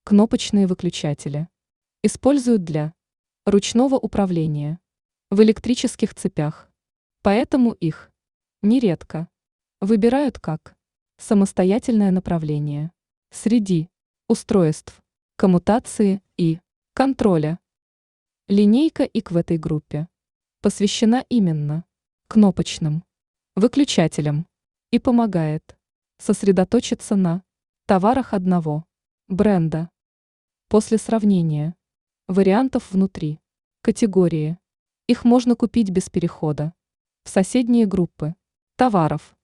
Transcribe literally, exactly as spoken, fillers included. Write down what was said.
Кнопочные выключатели используют для ручного управления в электрических цепях, поэтому их нередко выбирают как самостоятельное направление среди устройств коммутации и контроля. Линейка И К в этой группе посвящена именно кнопочным выключателям и помогает сосредоточиться на товарах одного бренда. После сравнения вариантов внутри категории их можно купить без перехода в соседние группы товаров.